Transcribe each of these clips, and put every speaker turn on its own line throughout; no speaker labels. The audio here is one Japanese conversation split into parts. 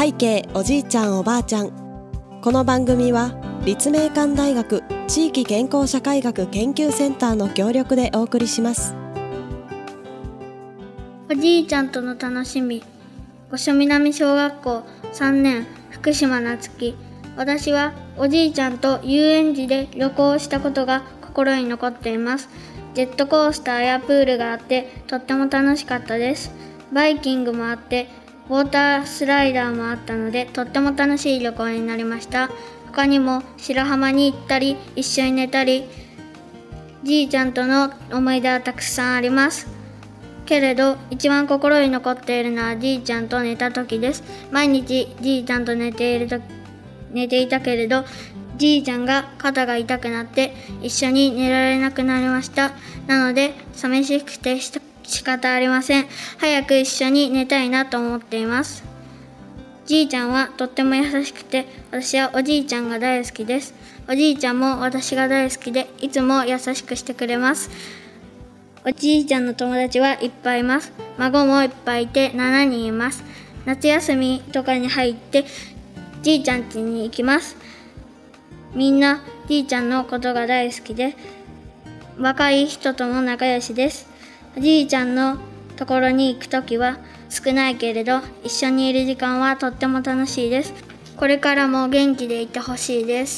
背景おじいちゃんおばあちゃん。この番組は立命館大学地域健康社会学研究センターの協力でお送りします。
おじいちゃんとの楽しみ。五所南小学校3年福島なつき。私はおじいちゃんと遊園地で旅行したことが心に残っています。ジェットコースターやプールがあってとっても楽しかったです。バイキングもあってウォータースライダーもあったのでとっても楽しい旅行になりました。他にも白浜に行ったり一緒に寝たり、じいちゃんとの思い出はたくさんありますけれど、一番心に残っているのはじいちゃんと寝た時です。毎日じいちゃんと寝ていたけれど、じいちゃんが肩が痛くなって一緒に寝られなくなりました。なので寂しくて仕方ありません。早く一緒に寝たいなと思っています。じいちゃんはとっても優しくて、私はおじいちゃんが大好きです。おじいちゃんも私が大好きで、いつも優しくしてくれます。おじいちゃんの友達はいっぱいいます。孫もいっぱいいて7人います。夏休みとかに入ってじいちゃん家に行きます。みんなじいちゃんのことが大好きで、若い人とも仲良しです。おじいちゃんのところに行くときは少ないけれど、一緒にいる時間はとっても楽しいです。これからも元気でいてほしいです。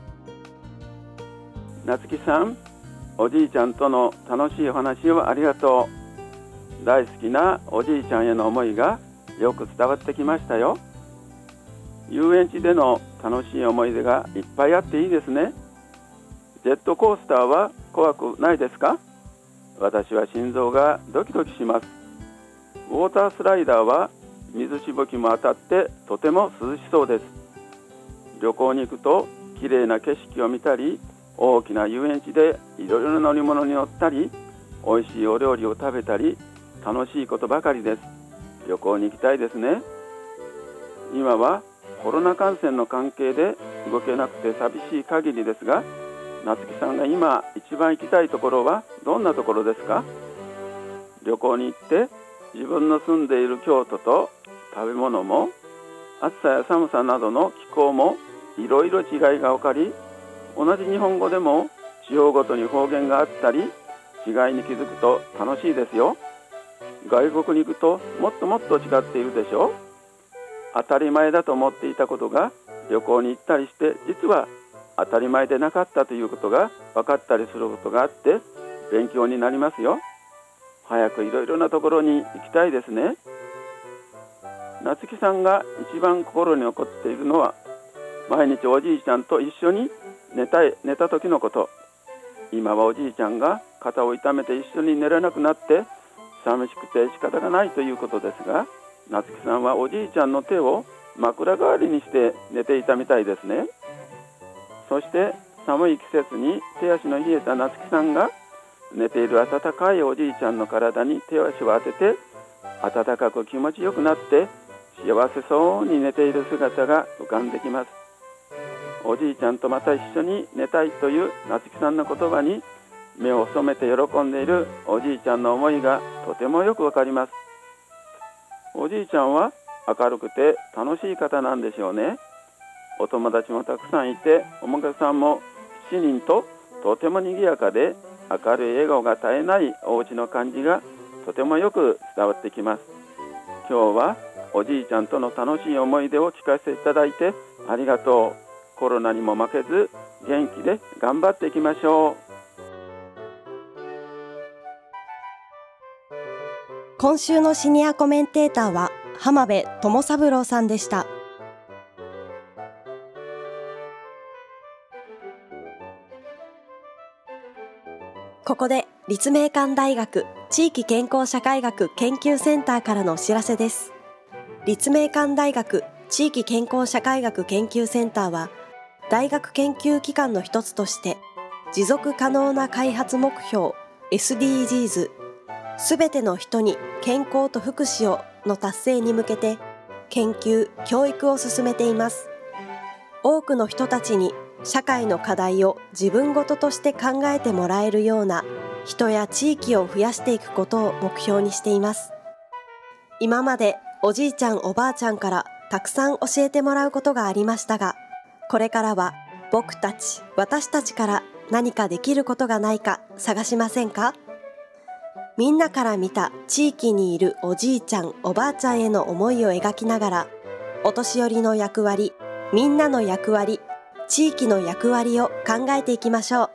なつきさん、おじいちゃんとの楽しいお話をありがとう。大好きなおじいちゃんへの思いがよく伝わってきましたよ。遊園地での楽しい思い出がいっぱいあっていいですね。ジェットコースターは怖くないですか？私は心臓がドキドキします。ウォータースライダーは水しぶきも当たってとても涼しそうです。旅行に行くと綺麗な景色を見たり、大きな遊園地でいろいろな乗り物に乗ったり、おいしいお料理を食べたり、楽しいことばかりです。旅行に行きたいですね。今はコロナ感染の関係で動けなくて寂しい限りですが、なつきさんが今一番行きたいところはどんなところですか？旅行に行って自分の住んでいる京都と食べ物も暑さや寒さなどの気候もいろいろ違いが分かり、同じ日本語でも地方ごとに方言があったり、違いに気づくと楽しいですよ。外国に行くともっともっと違っているでしょう。当たり前だと思っていたことが旅行に行ったりして実は当たり前でなかったということが分かったりすることがあって勉強になりますよ。早くいろいろなところに行きたいですね。なつきさんが一番心に残っているのは、毎日おじいちゃんと一緒に寝た時のこと。今はおじいちゃんが肩を痛めて一緒に寝れなくなって寂しくて仕方がないということですが、なつきさんはおじいちゃんの手を枕代わりにして寝ていたみたいですね。そして寒い季節に手足の冷えたなつきさんが寝ている暖かいおじいちゃんの体に手足を当てて暖かく気持ちよくなって幸せそうに寝ている姿が浮かんできます。おじいちゃんとまた一緒に寝たいというなつきさんの言葉に目を染めて喜んでいるおじいちゃんの思いがとてもよくわかります。おじいちゃんは明るくて楽しい方なんでしょうね。お友達もたくさんいて、お客さんも7人ととても賑やかで明るい笑顔が絶えないお家の感じがとてもよく伝わってきます。今日はおじいちゃんとの楽しい思い出を聞かせていただいてありがとう。コロナにも負けず元気で頑張っていきましょう。
今週のシニアコメンテーターは浜辺智三郎さんでした。ここで立命館大学地域健康社会学研究センターからのお知らせです。立命館大学地域健康社会学研究センターは大学研究機関の一つとして持続可能な開発目標 SDGs すべての人に健康と福祉をの達成に向けて研究・教育を進めています。多くの人たちに社会の課題を自分ごととして考えてもらえるような人や地域を増やしていくことを目標にしています。今までおじいちゃんおばあちゃんからたくさん教えてもらうことがありましたが、これからは私たちから何かできることがないか探しませんか？みんなから見た地域にいるおじいちゃんおばあちゃんへの思いを描きながら、お年寄りの役割、みんなの役割、地域の役割を考えていきましょう。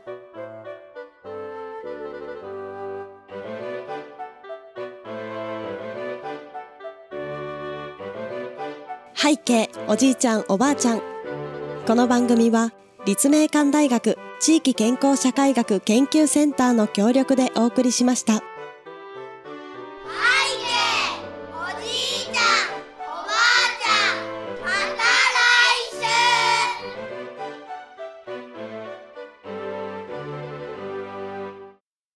背景おじいちゃんおばあちゃん。この番組は立命館大学地域健康社会学研究センターの協力でお送りしました。